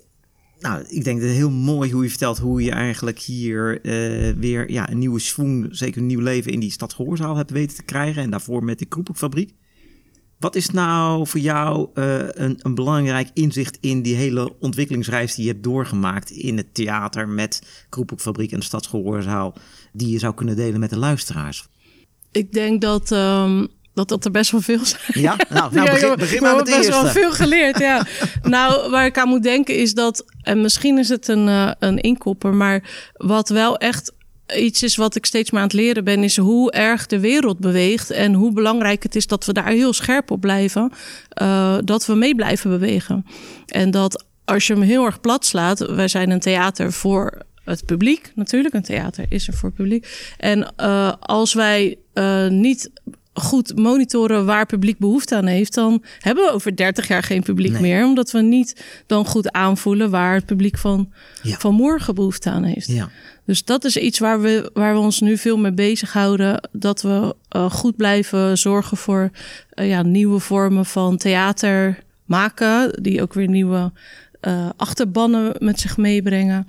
[SPEAKER 2] ik denk dat het heel mooi hoe je vertelt hoe je eigenlijk hier weer een nieuwe swoon, zeker een nieuw leven in die Stadsgehoorzaal hebt weten te krijgen en daarvoor met de Kroephoekfabriek. Wat is nou voor jou een belangrijk inzicht in die hele ontwikkelingsreis die je hebt doorgemaakt in het theater met Kroephoekfabriek en de Stadsgehoorzaal, die je zou kunnen delen met de luisteraars?
[SPEAKER 1] Ik denk dat er best wel veel zijn.
[SPEAKER 2] Ja? Begin maar met de eerste.
[SPEAKER 1] Ik heb best wel veel geleerd, ja. Waar ik aan moet denken is dat, en misschien is het een inkopper, maar wat wel echt iets is wat ik steeds maar aan het leren ben, is hoe erg de wereld beweegt en hoe belangrijk het is dat we daar heel scherp op blijven, dat we mee blijven bewegen. En dat als je hem heel erg plat slaat, wij zijn een theater voor het publiek natuurlijk, een theater is er voor het publiek. En als wij niet goed monitoren waar publiek behoefte aan heeft, dan hebben we over 30 jaar geen publiek meer, omdat we niet dan goed aanvoelen waar het publiek van morgen behoefte aan heeft. Ja. Dus dat is iets waar we ons nu veel mee bezighouden, dat we goed blijven zorgen voor nieuwe vormen van theater maken, die ook weer nieuwe achterbannen met zich meebrengen.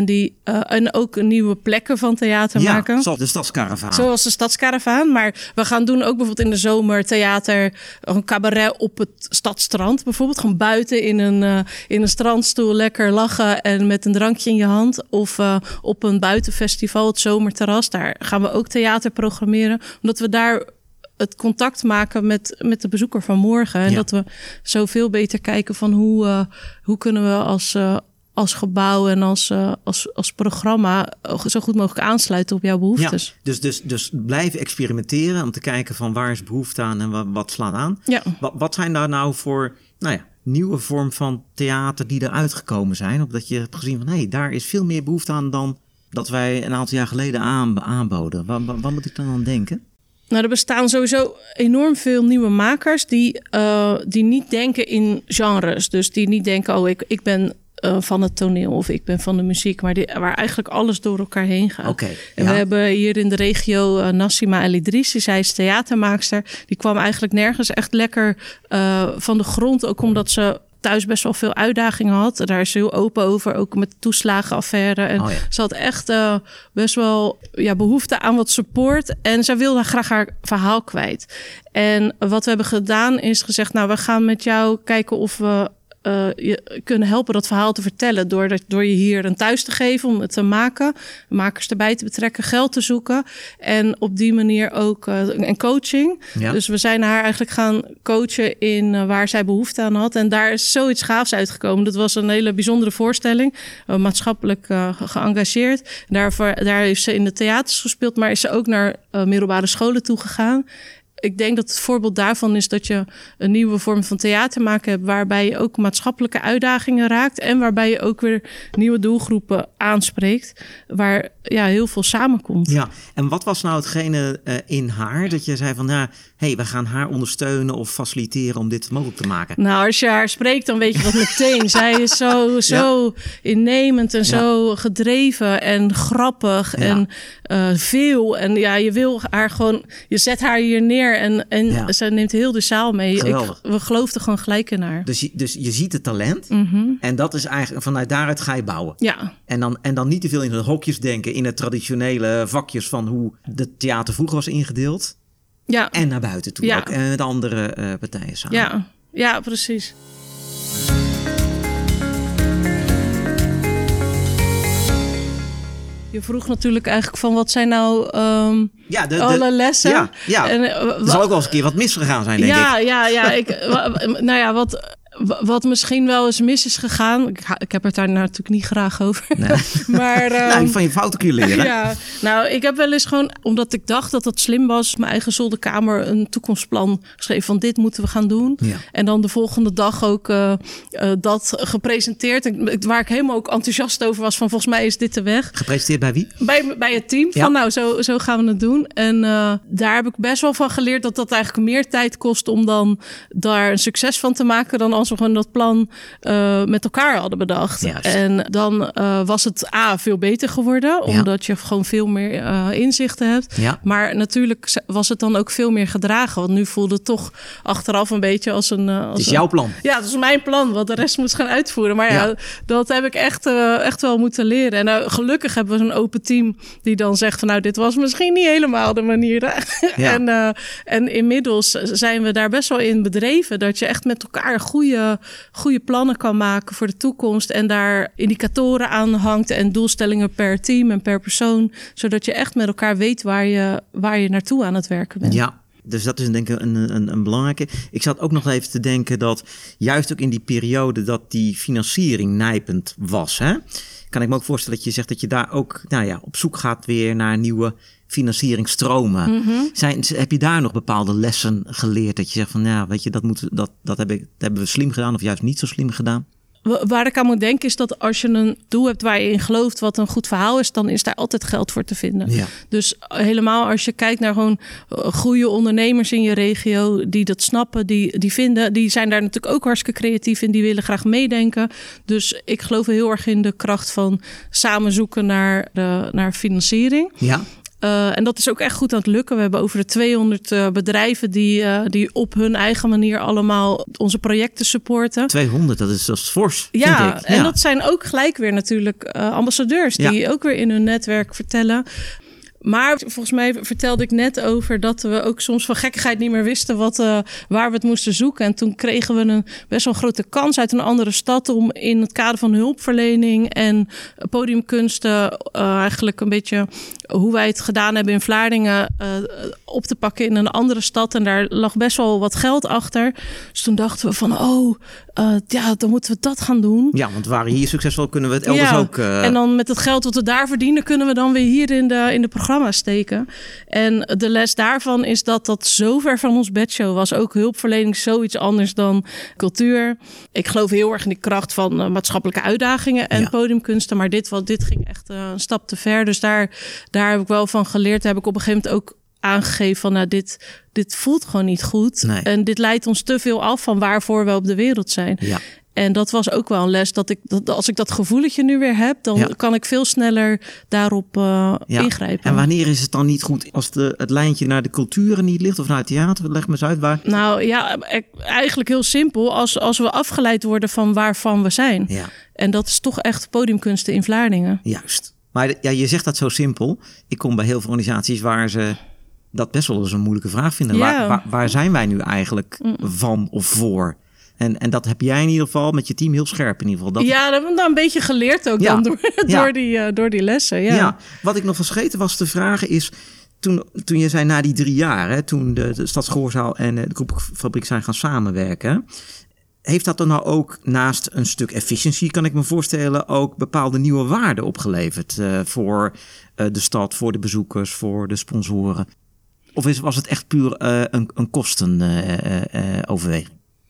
[SPEAKER 1] En ook nieuwe plekken van theater maken.
[SPEAKER 2] Zoals de Stadskaravaan.
[SPEAKER 1] Zoals de Stadskaravaan. Maar we gaan doen ook bijvoorbeeld in de zomer theater, een cabaret op het Stadstrand. Bijvoorbeeld gewoon buiten in een strandstoel lekker lachen en met een drankje in je hand. Of op een buitenfestival, het Zomerterras. Daar gaan we ook theater programmeren. Omdat we daar het contact maken met de bezoeker van morgen. En dat we zoveel beter kijken van hoe kunnen we als gebouw en als programma zo goed mogelijk aansluiten op jouw behoeftes.
[SPEAKER 2] Ja, dus blijven experimenteren om te kijken van waar is behoefte aan en wat slaat aan. Ja. Wat zijn daar nou voor nieuwe vorm van theater die eruit gekomen zijn? Omdat je hebt gezien van daar is veel meer behoefte aan dan dat wij een aantal jaar geleden aanboden. Wat moet ik dan aan denken?
[SPEAKER 1] Er bestaan sowieso enorm veel nieuwe makers die niet denken in genres. Dus die niet denken, ik ben van het toneel of ik ben van de muziek. Maar waar eigenlijk alles door elkaar heen gaat.
[SPEAKER 2] Okay,
[SPEAKER 1] en we hebben hier in de regio Nassima El Idrissi. Zij is theatermaakster. Die kwam eigenlijk nergens echt lekker van de grond. Ook omdat ze thuis best wel veel uitdagingen had. Daar is ze heel open over, ook met de toeslagenaffaire. En ze had echt best wel behoefte aan wat support. En zij wilde graag haar verhaal kwijt. En wat we hebben gedaan is gezegd, we gaan met jou kijken of we je kunnen helpen dat verhaal te vertellen door je hier een thuis te geven om het te maken, makers erbij te betrekken, geld te zoeken en op die manier ook een coaching. Ja. Dus we zijn haar eigenlijk gaan coachen in waar zij behoefte aan had en daar is zoiets gaafs uitgekomen. Dat was een hele bijzondere voorstelling, maatschappelijk geëngageerd. Daar heeft ze in de theaters gespeeld, maar is ze ook naar middelbare scholen toe gegaan. ik denk dat het voorbeeld daarvan is dat je een nieuwe vorm van theater maken hebt, waarbij je ook maatschappelijke uitdagingen raakt en waarbij je ook weer nieuwe doelgroepen aanspreekt, waar heel veel samenkomt.
[SPEAKER 2] Ja, en wat was nou hetgene in haar dat je zei van, we gaan haar ondersteunen of faciliteren om dit mogelijk te maken?
[SPEAKER 1] Nou, als je haar spreekt, dan weet je dat meteen. Zij is zo innemend en zo gedreven en grappig en veel. En je wil haar gewoon, je zet haar hier neer en zij neemt heel de zaal mee. We geloofden gewoon gelijk in haar.
[SPEAKER 2] Dus je ziet het talent en dat is eigenlijk, vanuit daaruit ga je bouwen.
[SPEAKER 1] Ja.
[SPEAKER 2] En dan niet te veel in de hokjes denken, in het traditionele vakjes van hoe het theater vroeger was ingedeeld. Ja. En naar buiten toe ook. En met andere partijen samen.
[SPEAKER 1] Ja, precies. Je vroeg natuurlijk eigenlijk van wat zijn nou alle lessen?
[SPEAKER 2] Ja. En, er zal ook wel eens een keer wat misgegaan zijn, denk ik. Wat misschien wel eens mis is gegaan. Ik heb het daar natuurlijk niet graag over. Nee. Maar van je fouten kun je leren.
[SPEAKER 1] Ja, nou, ik heb wel eens gewoon, omdat ik dacht dat het slim was, mijn eigen zolderkamer een toekomstplan geschreven van dit moeten we gaan doen. Ja. En dan de volgende dag ook dat gepresenteerd. Waar ik helemaal ook enthousiast over was van volgens mij is dit de weg.
[SPEAKER 2] Gepresenteerd bij wie?
[SPEAKER 1] Bij het team. Ja. Van nou, zo gaan we het doen. En daar heb ik best wel van geleerd dat eigenlijk meer tijd kost om dan daar een succes van te maken dan als we gewoon dat plan met elkaar hadden bedacht. Juist. En dan was het veel beter geworden, omdat je gewoon veel meer inzichten hebt. Ja. Maar natuurlijk was het dan ook veel meer gedragen, want nu voelde het toch achteraf een beetje als een...
[SPEAKER 2] het is jouw plan.
[SPEAKER 1] Ja, het is mijn plan, wat de rest moest gaan uitvoeren. Maar dat heb ik echt wel moeten leren. En gelukkig hebben we zo'n open team die dan zegt van nou, dit was misschien niet helemaal de manier. Ja. En inmiddels zijn we daar best wel in bedreven, dat je echt met elkaar goede plannen kan maken voor de toekomst en daar indicatoren aan hangt en doelstellingen per team en per persoon, zodat je echt met elkaar weet waar je naartoe aan het werken bent.
[SPEAKER 2] Ja. Dus dat is denk ik een belangrijke. Ik zat ook nog even te denken dat juist ook in die periode dat die financiering nijpend was, kan ik me ook voorstellen dat je zegt dat je daar ook op zoek gaat weer naar nieuwe financieringsstromen. Mm-hmm. Heb je daar nog bepaalde lessen geleerd dat je zegt van weet je, dat hebben we slim gedaan of juist niet zo slim gedaan?
[SPEAKER 1] Waar ik aan moet denken is dat als je een doel hebt waar je in gelooft wat een goed verhaal is, dan is daar altijd geld voor te vinden. Ja. Dus helemaal als je kijkt naar gewoon goede ondernemers in je regio die dat snappen, die vinden, die zijn daar natuurlijk ook hartstikke creatief in, die willen graag meedenken. Dus ik geloof heel erg in de kracht van samen zoeken naar financiering. Ja. En dat is ook echt goed aan het lukken. We hebben over de 200 bedrijven die op hun eigen manier allemaal onze projecten supporten.
[SPEAKER 2] 200, dat is fors.
[SPEAKER 1] Ja, en dat zijn ook gelijk weer natuurlijk ambassadeurs die ook weer in hun netwerk vertellen. Maar volgens mij vertelde ik net over dat we ook soms van gekkigheid niet meer wisten waar we het moesten zoeken. En toen kregen we best wel een grote kans uit een andere stad om in het kader van hulpverlening en podiumkunsten eigenlijk een beetje hoe wij het gedaan hebben in Vlaardingen op te pakken in een andere stad. En daar lag best wel wat geld achter. Dus toen dachten we van dan moeten we dat gaan doen.
[SPEAKER 2] Ja, want waren hier succesvol, kunnen we het elders ook...
[SPEAKER 1] En dan met het geld wat we daar verdienen, kunnen we dan weer hier in de programma's steken. En de les daarvan is dat zo ver van ons bedshow was. Ook hulpverlening zoiets anders dan cultuur. Ik geloof heel erg in de kracht van maatschappelijke uitdagingen en podiumkunsten. Maar dit ging echt een stap te ver. Dus daar heb ik wel van geleerd. Daar heb ik op een gegeven moment ook aangegeven van dit voelt gewoon niet goed. Nee. En dit leidt ons te veel af van waarvoor we op de wereld zijn. Ja. En dat was ook wel een les dat als ik dat gevoeletje nu weer heb, dan kan ik veel sneller daarop ingrijpen.
[SPEAKER 2] En wanneer is het dan niet goed? Als het lijntje naar de culturen niet ligt of naar het theater? Leg me eens uit waar.
[SPEAKER 1] Nou ja, eigenlijk heel simpel. Als we afgeleid worden van waarvan we zijn. Ja. En dat is toch echt podiumkunsten in Vlaardingen.
[SPEAKER 2] Juist. Maar je zegt dat zo simpel. Ik kom bij heel veel organisaties waar ze dat best wel eens een moeilijke vraag vinden. Ja. Waar zijn wij nu eigenlijk van of voor? En dat heb jij in ieder geval met je team heel scherp in ieder geval. Dat
[SPEAKER 1] hebben we dan een beetje geleerd ook dan door die lessen. Ja.
[SPEAKER 2] Ja, wat ik nog verscheten was te vragen is, toen je zei na die 3 jaar, toen de Stadsgehoorzaal en de Koepelfabriek zijn gaan samenwerken, heeft dat dan nou ook naast een stuk efficiëntie, kan ik me voorstellen, ook bepaalde nieuwe waarden opgeleverd voor de stad, voor de bezoekers, voor de sponsoren? Of was het echt puur een kostenoverweging?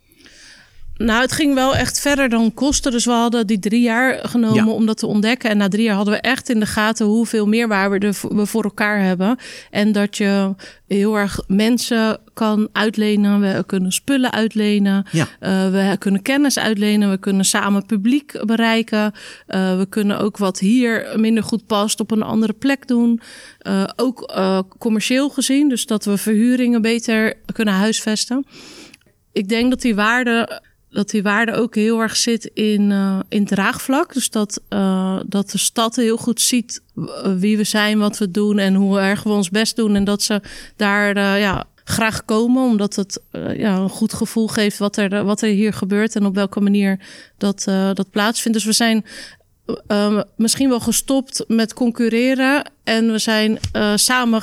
[SPEAKER 1] Nou, het ging wel echt verder dan kosten. Dus we hadden die 3 jaar genomen om dat te ontdekken. En na 3 jaar hadden we echt in de gaten hoeveel meerwaarde we voor elkaar hebben. En dat je heel erg mensen kan uitlenen. We kunnen spullen uitlenen. Ja. We kunnen kennis uitlenen. We kunnen samen publiek bereiken. We kunnen ook wat hier minder goed past op een andere plek doen. Ook commercieel gezien. Dus dat we verhuringen beter kunnen huisvesten. Ik denk dat die waarde ook heel erg zit in draagvlak. Dus dat de stad heel goed ziet wie we zijn, wat we doen en hoe erg we ons best doen. En dat ze daar graag komen, omdat het een goed gevoel geeft wat er hier gebeurt en op welke manier dat plaatsvindt. Dus we zijn misschien wel gestopt met concurreren en we zijn samen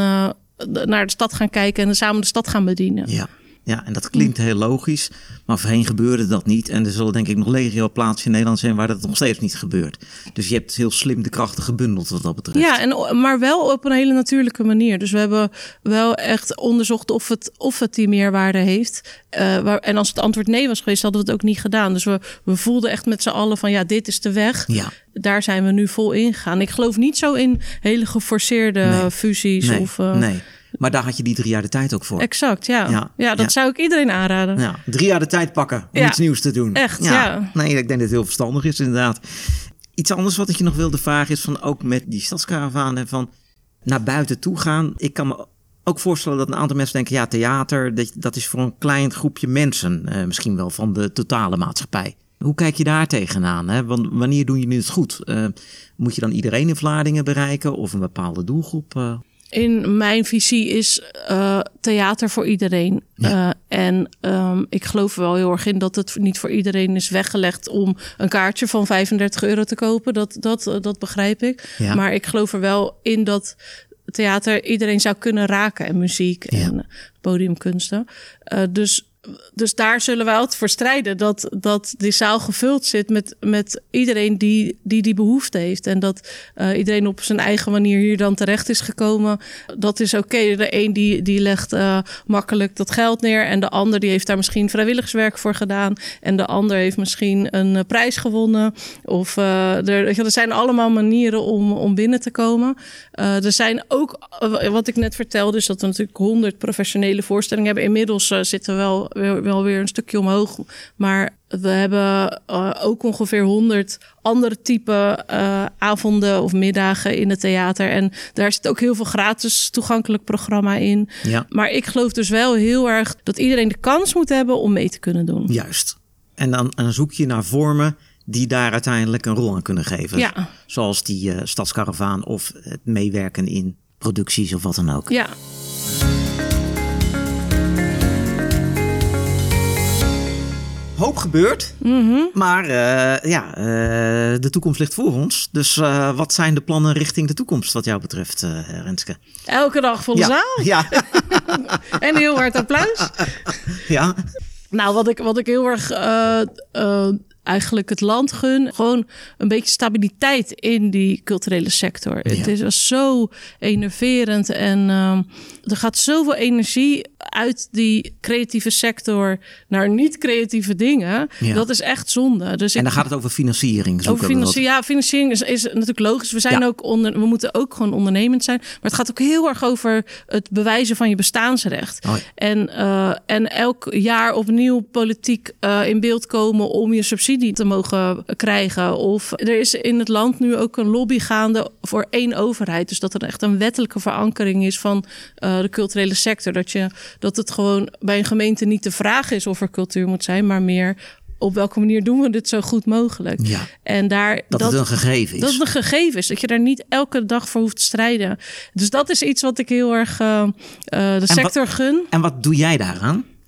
[SPEAKER 1] naar de stad gaan kijken en samen de stad gaan bedienen.
[SPEAKER 2] Ja, en dat klinkt heel logisch, maar voorheen gebeurde dat niet. En er zullen denk ik nog legio plaatsen in Nederland zijn waar dat nog steeds niet gebeurt. Dus je hebt heel slim de krachten gebundeld wat dat betreft.
[SPEAKER 1] Ja, maar wel op een hele natuurlijke manier. Dus we hebben wel echt onderzocht of het die meerwaarde heeft. En als het antwoord nee was geweest, hadden we het ook niet gedaan. Dus we voelden echt met z'n allen van dit is de weg. Ja. Daar zijn we nu vol in gegaan. Ik geloof niet zo in hele geforceerde fusies.
[SPEAKER 2] Nee. Maar daar had je die 3 jaar de tijd ook voor.
[SPEAKER 1] Exact, ja. Ja, dat zou ik iedereen aanraden.
[SPEAKER 2] Ja, 3 jaar de tijd pakken om iets nieuws te doen.
[SPEAKER 1] Echt, ja.
[SPEAKER 2] Nee, ik denk dat het heel verstandig is inderdaad. Iets anders wat ik je nog wilde vragen is van ook met die stadskaravaan van naar buiten toe gaan. Ik kan me ook voorstellen dat een aantal mensen denken, theater, dat is voor een klein groepje mensen. Misschien wel van de totale maatschappij. Hoe kijk je daar tegenaan? Hè? Want wanneer doe je het goed? Moet je dan iedereen in Vlaardingen bereiken of een bepaalde doelgroep?
[SPEAKER 1] In mijn visie is theater voor iedereen. Ja. Ik geloof er wel heel erg in dat het niet voor iedereen is weggelegd om een kaartje van €35 te kopen. Dat begrijp ik. Ja. Maar ik geloof er wel in dat theater iedereen zou kunnen raken. En muziek en podiumkunsten. Dus daar zullen wij altijd voor strijden. Dat die zaal gevuld zit met iedereen die behoefte heeft. En dat iedereen op zijn eigen manier hier dan terecht is gekomen. Dat is oké. De een die legt makkelijk dat geld neer. En de ander die heeft daar misschien vrijwilligerswerk voor gedaan. En de ander heeft misschien een prijs gewonnen. Of er zijn allemaal manieren om binnen te komen. Er zijn ook, wat ik net vertelde, is dat we natuurlijk 100 professionele voorstellingen hebben. Inmiddels zitten we wel weer een stukje omhoog. Maar we hebben ook ongeveer 100 andere type avonden of middagen in het theater. En daar zit ook heel veel gratis toegankelijk programma in. Ja. Maar ik geloof dus wel heel erg dat iedereen de kans moet hebben om mee te kunnen doen.
[SPEAKER 2] Juist. En dan zoek je naar vormen die daar uiteindelijk een rol aan kunnen geven. Ja. Zoals die stadskaravaan of het meewerken in producties of wat dan ook.
[SPEAKER 1] Ja.
[SPEAKER 2] Hoop gebeurt, maar de toekomst ligt voor ons. Dus wat zijn de plannen richting de toekomst wat jou betreft, Renske?
[SPEAKER 1] Elke dag volle zaal. Ja. En heel hard applaus.
[SPEAKER 2] Ja.
[SPEAKER 1] Nou, wat ik heel erg eigenlijk het land gun, gewoon een beetje stabiliteit in die culturele sector. Ja. Het is zo enerverend en er gaat zoveel energie uit die creatieve sector naar niet-creatieve dingen. Ja. Dat is echt zonde. Dus
[SPEAKER 2] en dan gaat het over financiering.
[SPEAKER 1] Financiering is natuurlijk logisch. We zijn we moeten ook gewoon ondernemend zijn. Maar het gaat ook heel erg over het bewijzen van je bestaansrecht. Oh ja. En elk jaar opnieuw politiek in beeld komen om je subsidie te mogen krijgen. Of er is in het land nu ook een lobby gaande voor 1 overheid. Dus dat er echt een wettelijke verankering is van de culturele sector. Dat het gewoon bij een gemeente niet de vraag is of er cultuur moet zijn, maar meer op welke manier doen we dit zo goed mogelijk. Ja, en
[SPEAKER 2] dat het een gegeven is.
[SPEAKER 1] Dat het een gegeven is. Dat je daar niet elke dag voor hoeft te strijden. Dus dat is iets wat ik heel erg de sector gun.
[SPEAKER 2] En wat doe jij daaraan?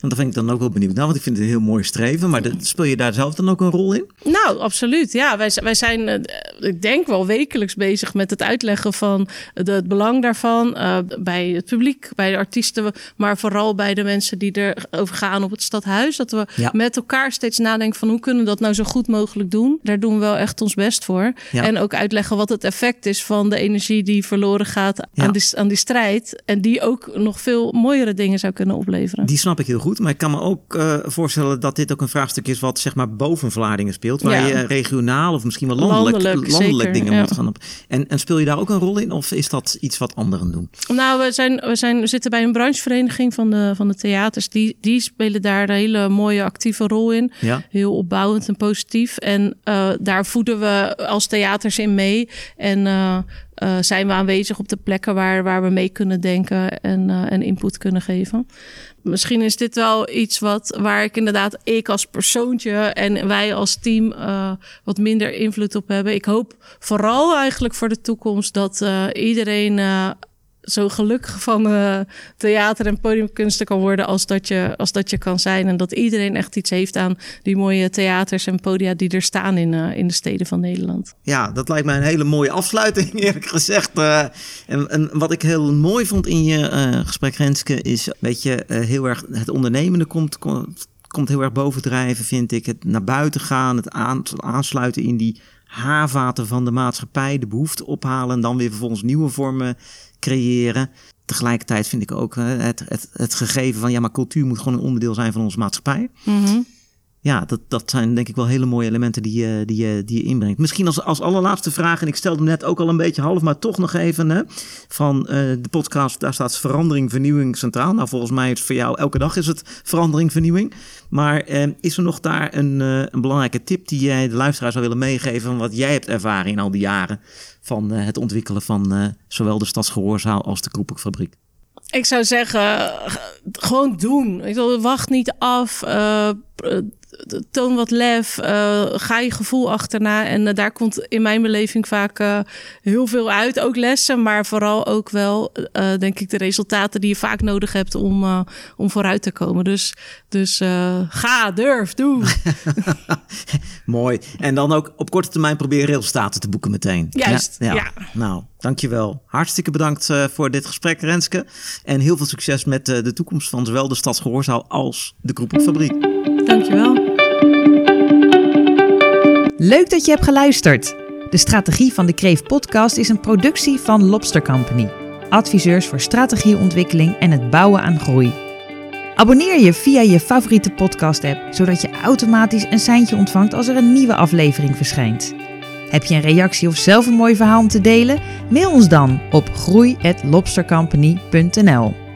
[SPEAKER 2] Want daar ben ik dan ook wel benieuwd naar, want ik vind het een heel mooi streven. Maar speel je daar zelf dan ook een rol in?
[SPEAKER 1] Nou, absoluut. Ja, wij zijn, ik denk wel wekelijks bezig met het uitleggen van het belang daarvan. Bij het publiek, bij de artiesten, maar vooral bij de mensen die erover gaan op het stadhuis. Dat we met elkaar steeds nadenken van hoe kunnen we dat nou zo goed mogelijk doen. Daar doen we wel echt ons best voor. Ja. En ook uitleggen wat het effect is van de energie die verloren gaat aan die strijd. En die ook nog veel mooiere dingen zou kunnen opleveren.
[SPEAKER 2] Die snap ik heel goed. Maar ik kan me ook voorstellen dat dit ook een vraagstuk is wat zeg maar boven Vlaardingen speelt. Waar je regionaal of misschien wel landelijk dingen moet gaan op. En speel je daar ook een rol in? Of is dat iets wat anderen doen?
[SPEAKER 1] Nou, we zitten bij een branchevereniging van de theaters. Die spelen daar een hele mooie actieve rol in. Ja. Heel opbouwend en positief. En daar voeden we als theaters in mee. En zijn we aanwezig op de plekken waar we mee kunnen denken en input kunnen geven. Misschien is dit wel iets waar ik als persoontje en wij als team wat minder invloed op hebben. Ik hoop vooral eigenlijk voor de toekomst dat iedereen zo gelukkig van theater en podiumkunsten kan worden als dat je kan zijn. En dat iedereen echt iets heeft aan die mooie theaters en podia die er staan in de steden van Nederland.
[SPEAKER 2] Ja, dat lijkt mij een hele mooie afsluiting, eerlijk gezegd. En wat ik heel mooi vond in je gesprek, Renske, is, weet je, heel erg het ondernemende komt heel erg bovendrijven, vind ik. Het naar buiten gaan, het aansluiten in die haarvaten van de maatschappij, de behoefte ophalen en dan weer vervolgens nieuwe vormen creëren. Tegelijkertijd vind ik ook het gegeven van maar cultuur moet gewoon een onderdeel zijn van onze maatschappij. Mm-hmm. Ja, dat zijn denk ik wel hele mooie elementen die je inbrengt. Misschien als allerlaatste vraag, en ik stelde hem net ook al een beetje half, maar toch nog even van de podcast, daar staat verandering, vernieuwing centraal. Nou, volgens mij is voor jou elke dag is het verandering, vernieuwing. Maar is er nog daar een belangrijke tip die jij de luisteraar zou willen meegeven van wat jij hebt ervaren in al die jaren van het ontwikkelen van zowel de Stadsgehoorzaal als de Kroepelfabriek?
[SPEAKER 1] Ik zou zeggen, gewoon doen. Wacht niet af. Toon wat lef. Ga je gevoel achterna. En daar komt in mijn beleving vaak heel veel uit. Ook lessen, maar vooral ook wel, denk ik, de resultaten die je vaak nodig hebt om vooruit te komen. Dus ga, durf, doe.
[SPEAKER 2] Mooi. En dan ook op korte termijn proberen resultaten te boeken meteen.
[SPEAKER 1] Juist, ja.
[SPEAKER 2] Nou, dankjewel. Hartstikke bedankt voor dit gesprek, Renske. En heel veel succes met de toekomst van zowel de Stadsgehoorzaal als de Kroepelfabriek.
[SPEAKER 1] Dankjewel.
[SPEAKER 3] Leuk dat je hebt geluisterd. De Strategie van de Kreeft podcast is een productie van Lobster Company. Adviseurs voor strategieontwikkeling en het bouwen aan groei. Abonneer je via je favoriete podcast-app, zodat je automatisch een seintje ontvangt als er een nieuwe aflevering verschijnt. Heb je een reactie of zelf een mooi verhaal om te delen? Mail ons dan op groei@lobstercompany.nl.